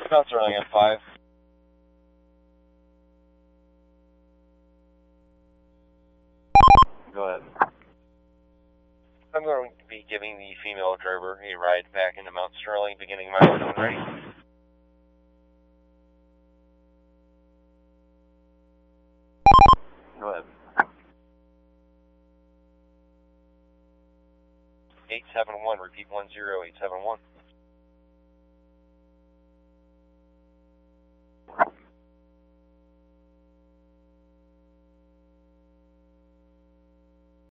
Mount Sterling M5. Go ahead. I'm going to be giving the female driver a ride back into Mount Sterling, beginning my zone ready. Go ahead. 871, repeat 10871.